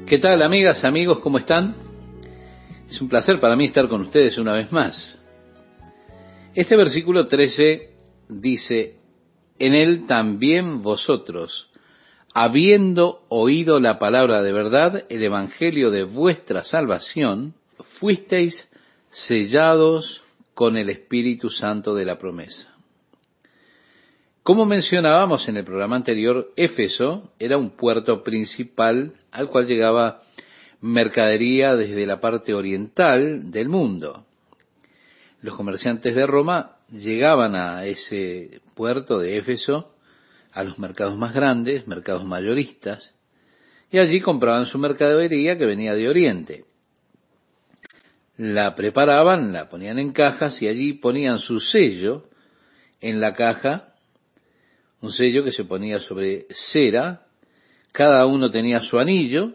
¿Qué tal, amigas, amigos? ¿Cómo están? Es un placer para mí estar con ustedes una vez más. Este versículo 13 dice, en él también vosotros, habiendo oído la palabra de verdad, el evangelio de vuestra salvación, fuisteis sellados con el Espíritu Santo de la promesa. Como mencionábamos en el programa anterior, Éfeso era un puerto principal al cual llegaba mercadería desde la parte oriental del mundo. Los comerciantes de Roma llegaban a ese puerto de Éfeso, a los mercados más grandes, mercados mayoristas, y allí compraban su mercadería que venía de Oriente. La preparaban, la ponían en cajas y allí ponían su sello en la caja, un sello que se ponía sobre cera. Cada uno tenía su anillo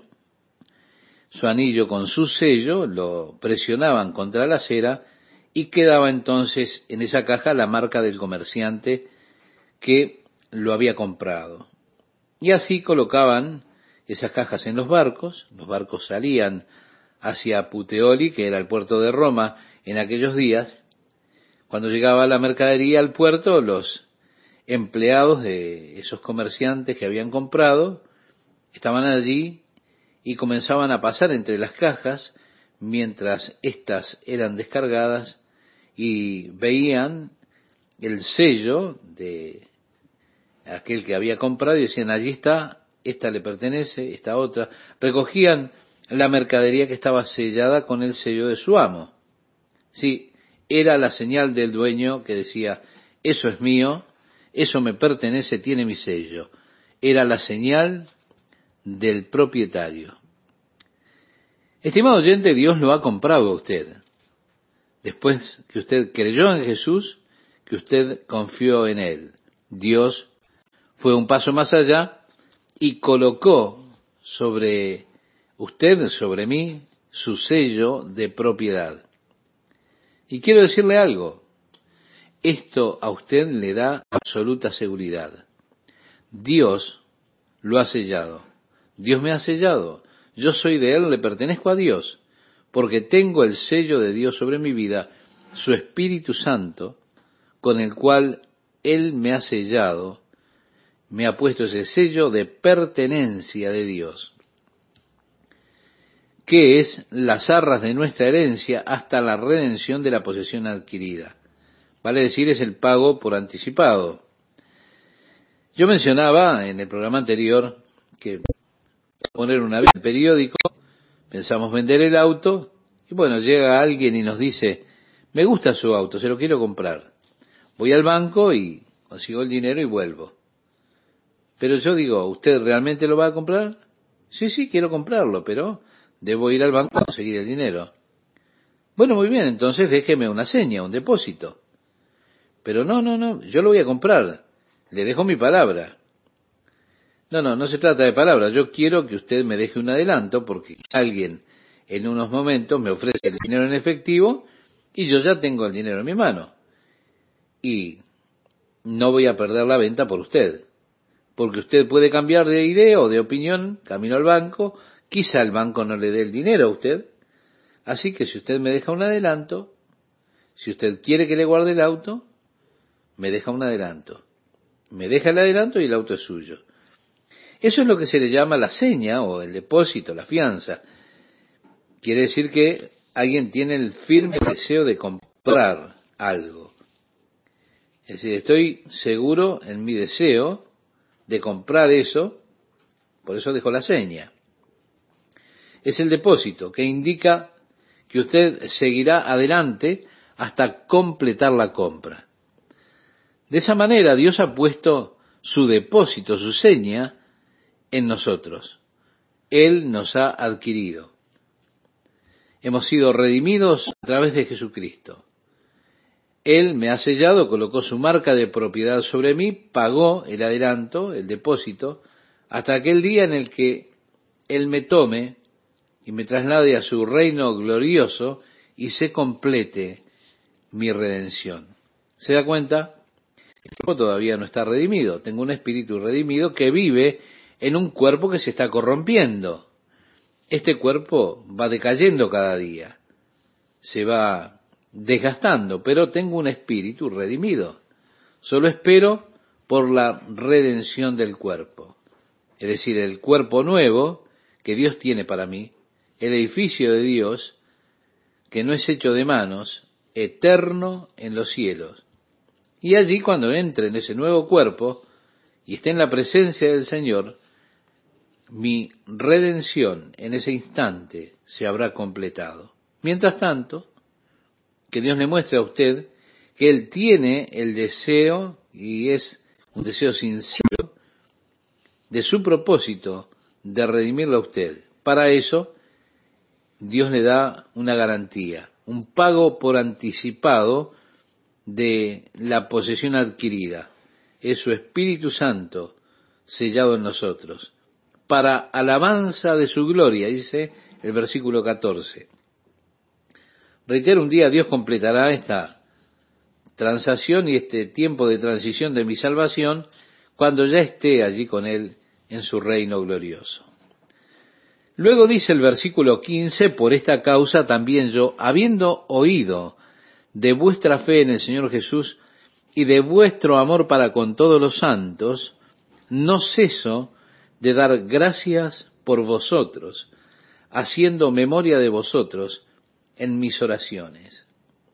con su sello, lo presionaban contra la cera y quedaba entonces en esa caja la marca del comerciante que lo había comprado. Y así colocaban esas cajas en los barcos salían hacia Puteoli, que era el puerto de Roma en aquellos días. Cuando llegaba la mercadería al puerto, los empleados de esos comerciantes que habían comprado estaban allí y comenzaban a pasar entre las cajas mientras éstas eran descargadas y veían el sello de aquel que había comprado y decían, allí está, esta le pertenece, esta otra. Recogían la mercadería que estaba sellada con el sello de su amo. Sí, era la señal del dueño que decía, eso es mío, eso me pertenece, tiene mi sello. Era la señal del propietario. Estimado oyente, Dios lo ha comprado a usted. Después que usted creyó en Jesús, que usted confió en Él, Dios fue un paso más allá y colocó sobre usted, sobre mí, su sello de propiedad. Y quiero decirle algo, esto a usted le da absoluta seguridad. Dios lo ha sellado. Dios me ha sellado. Yo soy de Él, le pertenezco a Dios, porque tengo el sello de Dios sobre mi vida, su Espíritu Santo, con el cual Él me ha sellado, me ha puesto ese sello de pertenencia de Dios, que es las arras de nuestra herencia hasta la redención de la posesión adquirida. Vale decir, es el pago por anticipado. Yo mencionaba en el programa anterior que poner una vez en el periódico, pensamos vender el auto, y bueno, llega alguien y nos dice, me gusta su auto, se lo quiero comprar. Voy al banco y consigo el dinero y vuelvo. Pero yo digo, ¿usted realmente lo va a comprar? Sí, quiero comprarlo, pero debo ir al banco a conseguir el dinero. Bueno, muy bien, entonces déjeme una seña, un depósito. Pero no, yo lo voy a comprar. Le dejo mi palabra. No se trata de palabra. Yo quiero que usted me deje un adelanto porque alguien en unos momentos me ofrece el dinero en efectivo y yo ya tengo el dinero en mi mano. Y no voy a perder la venta por usted. Porque usted puede cambiar de idea o de opinión camino al banco. Quizá el banco no le dé el dinero a usted. Así que si usted me deja un adelanto, si usted quiere que le guarde el auto, me deja un adelanto. Me deja el adelanto y el auto es suyo. Eso es lo que se le llama la seña o el depósito, la fianza. Quiere decir que alguien tiene el firme deseo de comprar algo. Es decir, estoy seguro en mi deseo de comprar eso, por eso dejo la seña. Es el depósito que indica que usted seguirá adelante hasta completar la compra. De esa manera Dios ha puesto su depósito, su seña, en nosotros. Él nos ha adquirido. Hemos sido redimidos a través de Jesucristo. Él me ha sellado, colocó su marca de propiedad sobre mí, pagó el adelanto, el depósito, hasta aquel día en el que Él me tome y me traslade a su reino glorioso y se complete mi redención. ¿Se da cuenta? El cuerpo todavía no está redimido. Tengo un espíritu redimido que vive en un cuerpo que se está corrompiendo. este cuerpo va decayendo cada día, se va desgastando, pero tengo un espíritu redimido. Solo espero por la redención del cuerpo, es decir, el cuerpo nuevo que Dios tiene para mí, el edificio de Dios que no es hecho de manos, eterno en los cielos. Y allí, cuando entre en ese nuevo cuerpo y esté en la presencia del Señor, mi redención en ese instante se habrá completado. Mientras tanto, que Dios le muestre a usted que Él tiene el deseo, y es un deseo sincero, de su propósito de redimirlo a usted. Para eso, Dios le da una garantía, un pago por anticipado de la posesión adquirida. Es su Espíritu Santo sellado en nosotros, para alabanza de su gloria, dice el versículo 14. Reitero, un día Dios completará esta transacción y este tiempo de transición de mi salvación cuando ya esté allí con Él en su reino glorioso. Luego dice el versículo 15, por esta causa también yo, habiendo oído de vuestra fe en el Señor Jesús y de vuestro amor para con todos los santos, no ceso de dar gracias por vosotros, haciendo memoria de vosotros en mis oraciones.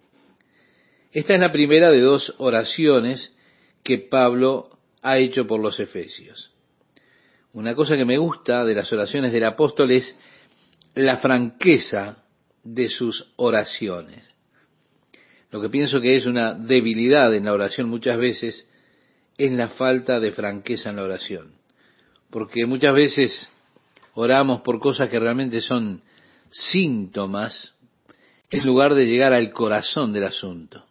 Esta es la primera de dos oraciones que Pablo ha hecho por los efesios. Una cosa que me gusta de las oraciones del apóstol es la franqueza de sus oraciones. Lo que pienso que es una debilidad en la oración muchas veces es la falta de franqueza en la oración. Porque muchas veces oramos por cosas que realmente son síntomas en lugar de llegar al corazón del asunto.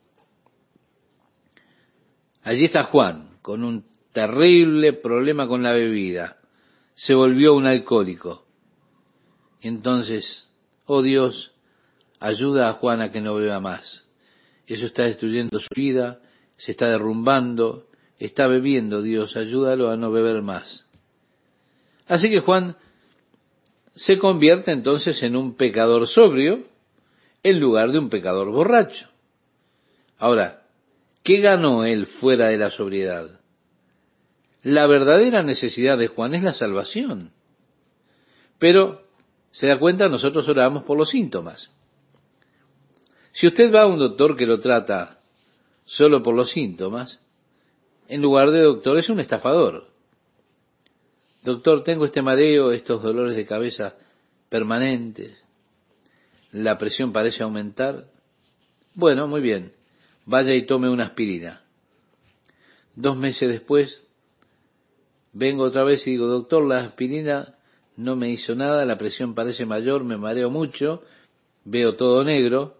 Allí está Juan, con un terrible problema con la bebida. Se volvió un alcohólico. Y entonces, oh Dios, ayuda a Juan a que no beba más. Eso está destruyendo su vida, se está derrumbando, está bebiendo. Dios, ayúdalo a no beber más. Así que Juan se convierte entonces en un pecador sobrio en lugar de un pecador borracho. Ahora, ¿qué ganó él fuera de la sobriedad? La verdadera necesidad de Juan es la salvación. Pero, se da cuenta, nosotros oramos por los síntomas. Si usted va a un doctor que lo trata solo por los síntomas, en lugar de doctor es un estafador. Doctor, tengo este mareo, estos dolores de cabeza permanentes, la presión parece aumentar. Bueno, muy bien, vaya y tome una aspirina. 2 meses después, vengo otra vez y digo, doctor, la aspirina no me hizo nada, la presión parece mayor, me mareo mucho, veo todo negro.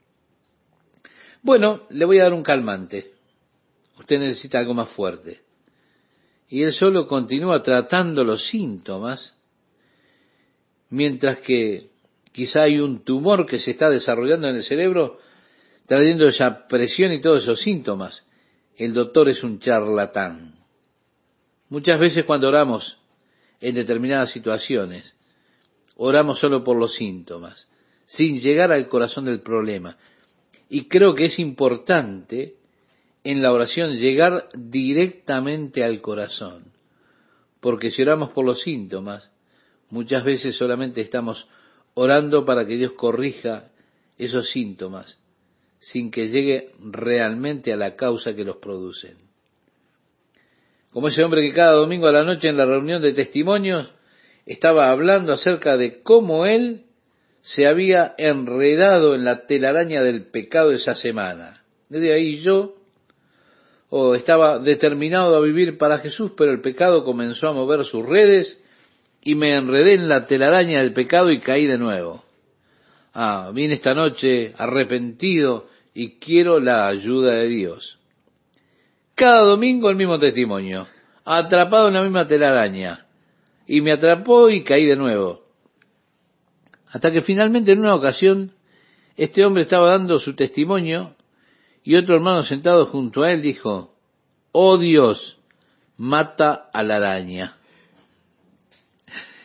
Bueno, le voy a dar un calmante. Usted necesita algo más fuerte. Y él solo continúa tratando los síntomas, mientras que quizá hay un tumor que se está desarrollando en el cerebro, trayendo esa presión y todos esos síntomas. El doctor es un charlatán. Muchas veces cuando oramos en determinadas situaciones, oramos solo por los síntomas, sin llegar al corazón del problema. Y creo que es importante en la oración llegar directamente al corazón, porque si oramos por los síntomas, muchas veces solamente estamos orando para que Dios corrija esos síntomas, sin que llegue realmente a la causa que los producen. Como ese hombre que cada domingo a la noche en la reunión de testimonios estaba hablando acerca de cómo él se había enredado en la telaraña del pecado esa semana. Desde ahí yo estaba determinado a vivir para Jesús, pero el pecado comenzó a mover sus redes y me enredé en la telaraña del pecado y caí de nuevo. Vine esta noche arrepentido y quiero la ayuda de Dios. Cada domingo el mismo testimonio, atrapado en la misma telaraña, y me atrapó y caí de nuevo. Hasta que finalmente en una ocasión este hombre estaba dando su testimonio y otro hermano sentado junto a él dijo, oh Dios, mata a la araña.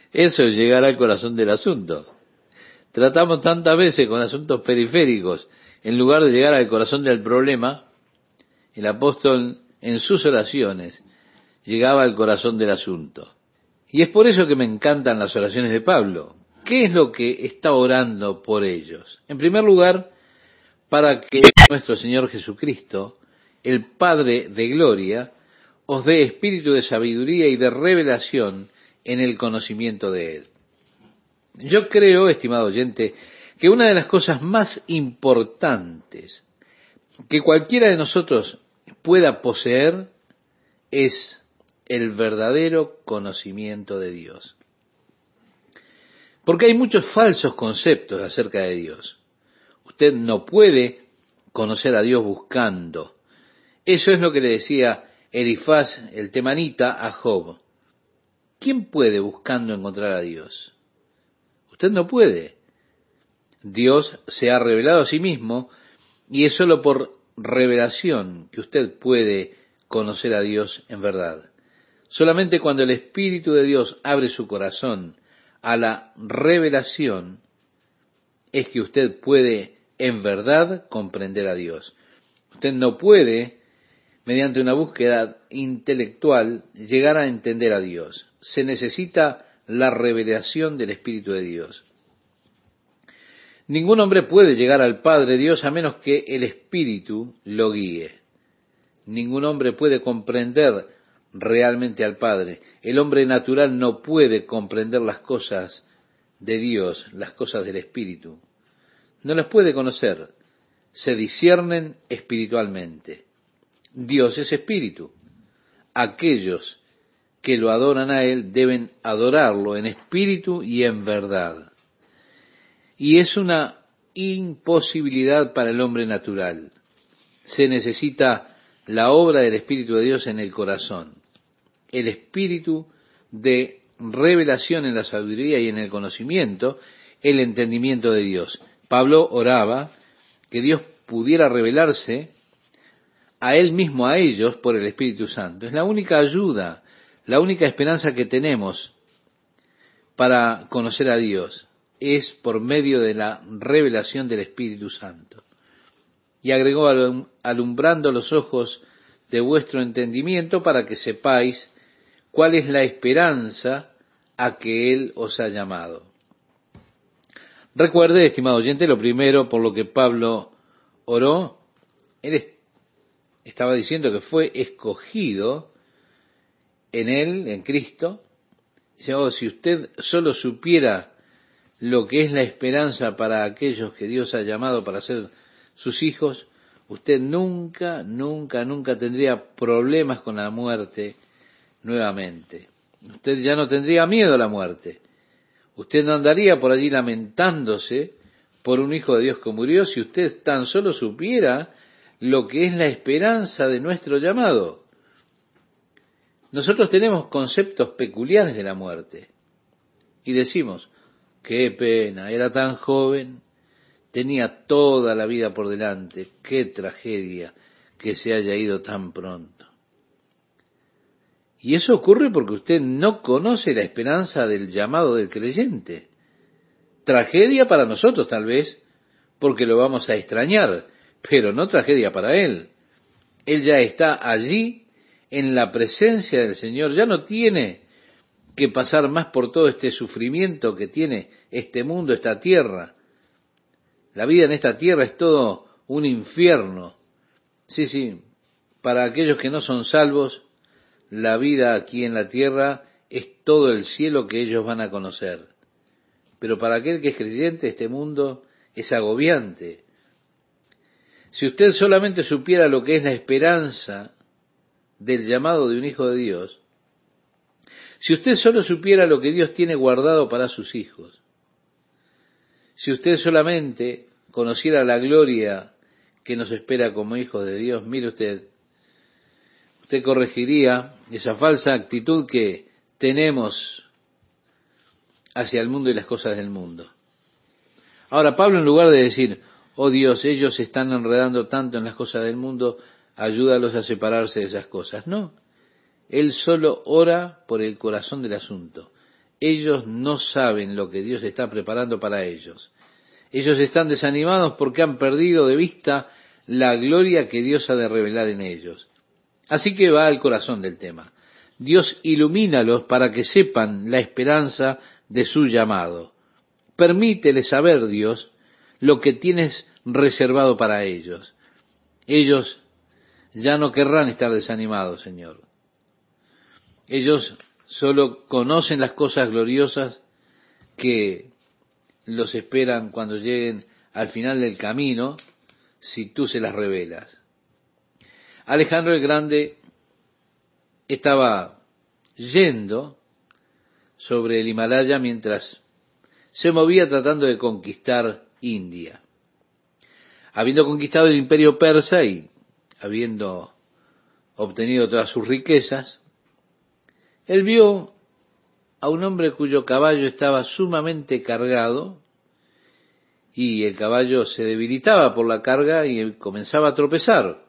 Eso es llegar al corazón del asunto. Tratamos tantas veces con asuntos periféricos, en lugar de llegar al corazón del problema. El apóstol en sus oraciones llegaba al corazón del asunto. Y es por eso que me encantan las oraciones de Pablo. ¿Qué es lo que está orando por ellos? En primer lugar, para que nuestro Señor Jesucristo, el Padre de gloria, os dé espíritu de sabiduría y de revelación en el conocimiento de Él. Yo creo, estimado oyente, que una de las cosas más importantes que cualquiera de nosotros pueda poseer es el verdadero conocimiento de Dios. Porque hay muchos falsos conceptos acerca de Dios. Usted no puede conocer a Dios buscando. Eso es lo que le decía Elifaz, el temanita, a Job. ¿Quién puede buscando encontrar a Dios? Usted no puede. Dios se ha revelado a sí mismo y es sólo por revelación que usted puede conocer a Dios en verdad. Solamente cuando el Espíritu de Dios abre su corazón a la revelación es que usted puede en verdad comprender a Dios. Usted no puede, mediante una búsqueda intelectual, llegar a entender a Dios. Se necesita la revelación del Espíritu de Dios. Ningún hombre puede llegar al Padre Dios a menos que el Espíritu lo guíe. Ningún hombre puede comprender realmente al Padre. El hombre natural no puede comprender las cosas de Dios, las cosas del Espíritu. No las puede conocer. Se disciernen espiritualmente. Dios es Espíritu. Aquellos que lo adoran a Él deben adorarlo en espíritu y en verdad. Y es una imposibilidad para el hombre natural. Se necesita la obra del Espíritu de Dios en el corazón. El Espíritu de revelación en la sabiduría y en el conocimiento, el entendimiento de Dios. Pablo oraba que Dios pudiera revelarse a Él mismo, a ellos, por el Espíritu Santo. Es la única ayuda, la única esperanza que tenemos para conocer a Dios. Es por medio de la revelación del Espíritu Santo. Y agregó, alumbrando los ojos de vuestro entendimiento para que sepáis cuál es la esperanza a que Él os ha llamado. Recuerde, estimado oyente, lo primero por lo que Pablo oró, él estaba diciendo que fue escogido en Él, en Cristo. Dice, si usted solo supiera lo que es la esperanza para aquellos que Dios ha llamado para ser sus hijos, usted nunca tendría problemas con la muerte nuevamente. Usted ya no tendría miedo a la muerte. Usted no andaría por allí lamentándose por un hijo de Dios que murió si usted tan solo supiera lo que es la esperanza de nuestro llamado. Nosotros tenemos conceptos peculiares de la muerte y decimos, qué pena, era tan joven, tenía toda la vida por delante, qué tragedia que se haya ido tan pronto. Y eso ocurre porque usted no conoce la esperanza del llamado del creyente. Tragedia para nosotros tal vez, porque lo vamos a extrañar, pero no tragedia para él. Él ya está allí en la presencia del Señor, ya no tiene que pasar más por todo este sufrimiento que tiene este mundo, esta tierra. La vida en esta tierra es todo un infierno. Sí, para aquellos que no son salvos, la vida aquí en la tierra es todo el cielo que ellos van a conocer. Pero para aquel que es creyente, este mundo es agobiante. Si usted solamente supiera lo que es la esperanza del llamado de un hijo de Dios, si usted solo supiera lo que Dios tiene guardado para sus hijos, si usted solamente conociera la gloria que nos espera como hijos de Dios, mire usted corregiría esa falsa actitud que tenemos hacia el mundo y las cosas del mundo. Ahora, Pablo, en lugar de decir, oh Dios, ellos se están enredando tanto en las cosas del mundo, ayúdalos a separarse de esas cosas. No, él solo ora por el corazón del asunto. Ellos no saben lo que Dios está preparando para ellos. Ellos están desanimados porque han perdido de vista la gloria que Dios ha de revelar en ellos. Así que va al corazón del tema. Dios ilumínalos para que sepan la esperanza de su llamado. Permítele saber, Dios, lo que tienes reservado para ellos. Ellos ya no querrán estar desanimados, Señor. Ellos solo conocen las cosas gloriosas que los esperan cuando lleguen al final del camino, si tú se las revelas. Alejandro el Grande estaba yendo sobre el Himalaya mientras se movía tratando de conquistar India. Habiendo conquistado el imperio persa y habiendo obtenido todas sus riquezas, él vio a un hombre cuyo caballo estaba sumamente cargado y el caballo se debilitaba por la carga y comenzaba a tropezar.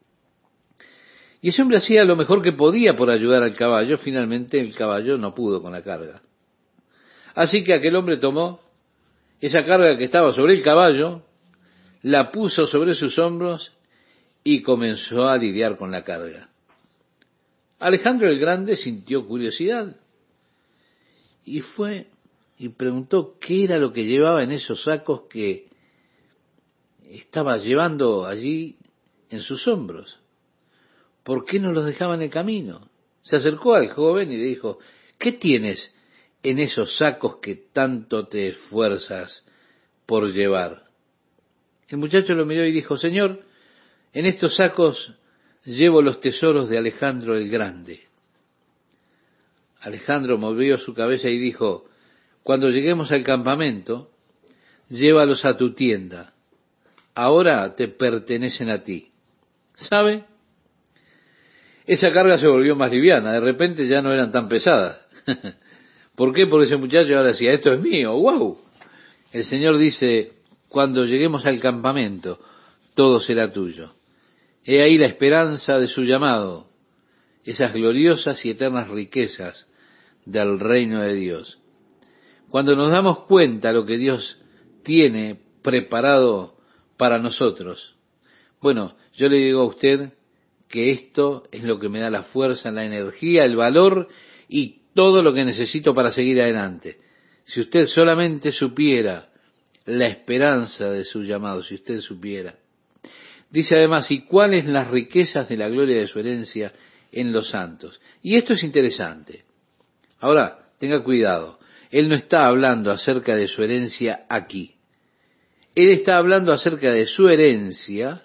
Y ese hombre hacía lo mejor que podía por ayudar al caballo. Finalmente el caballo no pudo con la carga. Así que aquel hombre tomó esa carga que estaba sobre el caballo, la puso sobre sus hombros y comenzó a lidiar con la carga. Alejandro el Grande sintió curiosidad y fue y preguntó qué era lo que llevaba en esos sacos que estaba llevando allí en sus hombros. ¿Por qué no los dejaba en el camino? Se acercó al joven y le dijo, ¿qué tienes en esos sacos que tanto te esfuerzas por llevar? El muchacho lo miró y dijo, Señor, en estos sacos llevo los tesoros de Alejandro el Grande. Alejandro movió su cabeza y dijo, cuando lleguemos al campamento, llévalos a tu tienda. Ahora te pertenecen a ti. ¿Sabe? Esa carga se volvió más liviana. De repente ya no eran tan pesadas. ¿Por qué? Porque ese muchacho ahora decía, esto es mío. ¡Wow! El Señor dice, cuando lleguemos al campamento, todo será tuyo. He ahí la esperanza de su llamado, esas gloriosas y eternas riquezas del reino de Dios. Cuando nos damos cuenta de lo que Dios tiene preparado para nosotros, bueno, yo le digo a usted que esto es lo que me da la fuerza, la energía, el valor y todo lo que necesito para seguir adelante. Si usted solamente supiera la esperanza de su llamado, si usted supiera. Dice además, ¿y cuáles las riquezas de la gloria de su herencia en los santos? Y esto es interesante. Ahora, tenga cuidado. Él no está hablando acerca de su herencia aquí. Él está hablando acerca de su herencia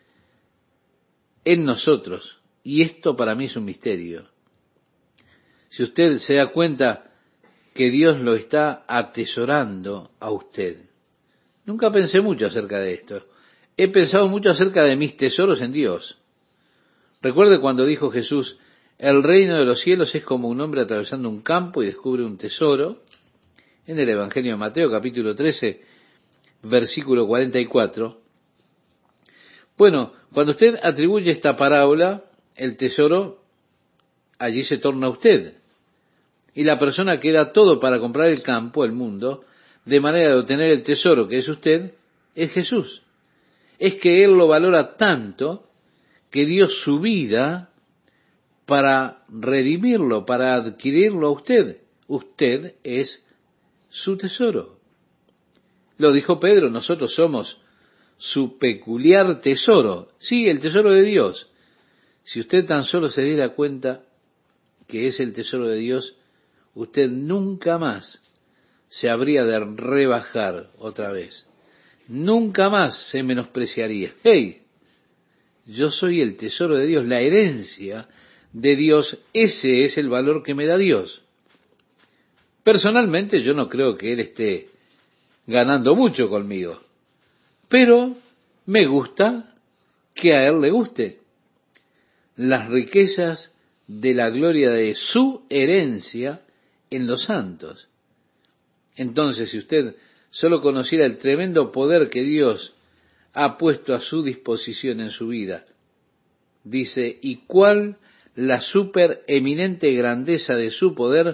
en nosotros. Y esto para mí es un misterio. Si usted se da cuenta que Dios lo está atesorando a usted. Nunca pensé mucho acerca de esto. He pensado mucho acerca de mis tesoros en Dios. Recuerde cuando dijo Jesús, el reino de los cielos es como un hombre atravesando un campo y descubre un tesoro. En el Evangelio de Mateo, capítulo 13, versículo 44. Bueno, cuando usted atribuye esta parábola, el tesoro allí se torna a usted. Y la persona que da todo para comprar el campo, el mundo, de manera de obtener el tesoro que es usted, es Jesús. Es que Él lo valora tanto que dio su vida para redimirlo, para adquirirlo a usted. Usted es su tesoro. Lo dijo Pedro, nosotros somos su peculiar tesoro. Sí, el tesoro de Dios. Si usted tan solo se diera cuenta que es el tesoro de Dios, usted nunca más se habría de rebajar otra vez. Nunca más se menospreciaría. ¡Hey! Yo soy el tesoro de Dios, la herencia de Dios. Ese es el valor que me da Dios. Personalmente yo no creo que Él esté ganando mucho conmigo, pero me gusta que a Él le guste. Las riquezas de la gloria de su herencia en los santos. Entonces, si usted solo conociera el tremendo poder que Dios ha puesto a su disposición en su vida, dice, y cuál la supereminente grandeza de su poder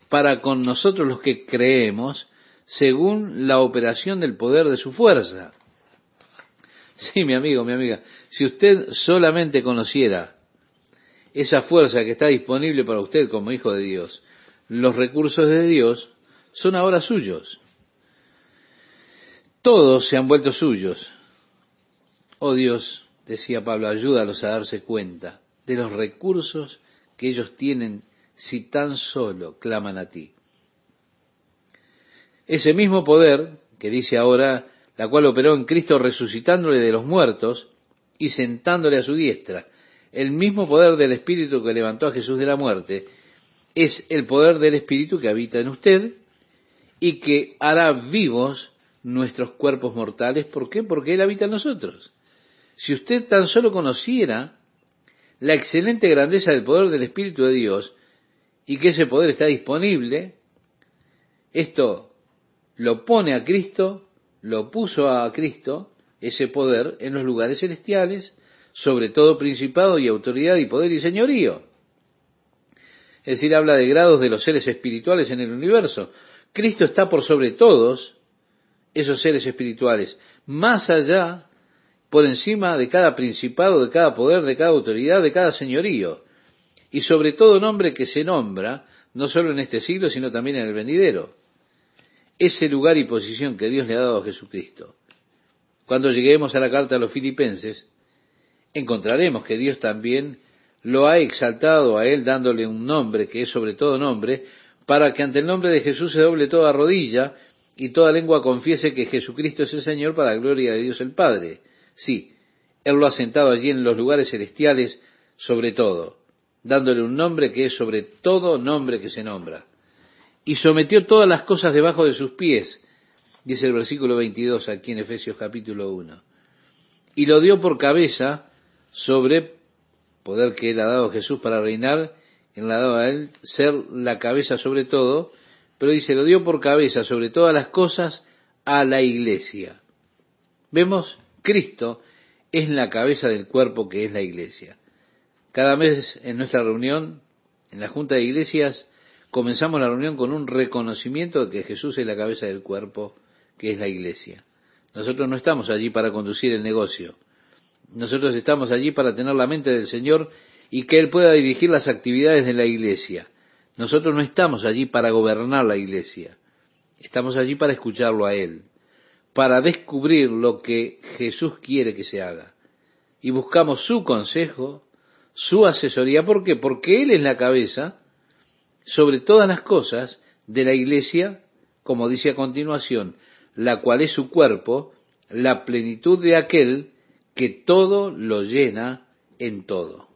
para con nosotros los que creemos, según la operación del poder de su fuerza. Sí, mi amigo, mi amiga, si usted solamente conociera esa fuerza que está disponible para usted como hijo de Dios, los recursos de Dios son ahora suyos. Todos se han vuelto suyos. Oh Dios, decía Pablo, ayúdalos a darse cuenta de los recursos que ellos tienen si tan solo claman a ti. Ese mismo poder que dice ahora, la cual operó en Cristo resucitándole de los muertos y sentándole a su diestra, el mismo poder del Espíritu que levantó a Jesús de la muerte, es el poder del Espíritu que habita en usted y que hará vivos nuestros cuerpos mortales. ¿Por qué? Porque Él habita en nosotros. Si usted tan solo conociera la excelente grandeza del poder del Espíritu de Dios y que ese poder está disponible, esto lo pone a Cristo, lo puso a Cristo, ese poder, en los lugares celestiales, sobre todo principado y autoridad y poder y señorío. Es decir, habla de grados de los seres espirituales en el universo. Cristo está por sobre todos esos seres espirituales, más allá, por encima de cada principado, de cada poder, de cada autoridad, de cada señorío, y sobre todo nombre que se nombra, no solo en este siglo, sino también en el venidero. Ese lugar y posición que Dios le ha dado a Jesucristo. Cuando lleguemos a la carta a los Filipenses, encontraremos que Dios también lo ha exaltado a Él, dándole un nombre que es sobre todo nombre, para que ante el nombre de Jesús se doble toda rodilla y toda lengua confiese que Jesucristo es el Señor, para la gloria de Dios el Padre. Sí, Él lo ha sentado allí en los lugares celestiales sobre todo, dándole un nombre que es sobre todo nombre que se nombra. Y sometió todas las cosas debajo de sus pies, dice el versículo 22 aquí en Efesios capítulo 1. Y lo dio por cabeza sobre poder que Él ha dado a Jesús para reinar, Él le ha dado a Él ser la cabeza sobre todo, pero dice, lo dio por cabeza sobre todas las cosas a la iglesia. Vemos, Cristo es la cabeza del cuerpo que es la iglesia. Cada mes en nuestra reunión, en la Junta de Iglesias, comenzamos la reunión con un reconocimiento de que Jesús es la cabeza del cuerpo que es la iglesia. Nosotros no estamos allí para conducir el negocio. Nosotros estamos allí para tener la mente del Señor y que Él pueda dirigir las actividades de la iglesia. Nosotros no estamos allí para gobernar la iglesia. Estamos allí para escucharlo a Él, para descubrir lo que Jesús quiere que se haga. Y buscamos su consejo, su asesoría. ¿Por qué? Porque Él es la cabeza sobre todas las cosas de la iglesia, como dice a continuación, la cual es su cuerpo, la plenitud de aquel que todo lo llena en todo.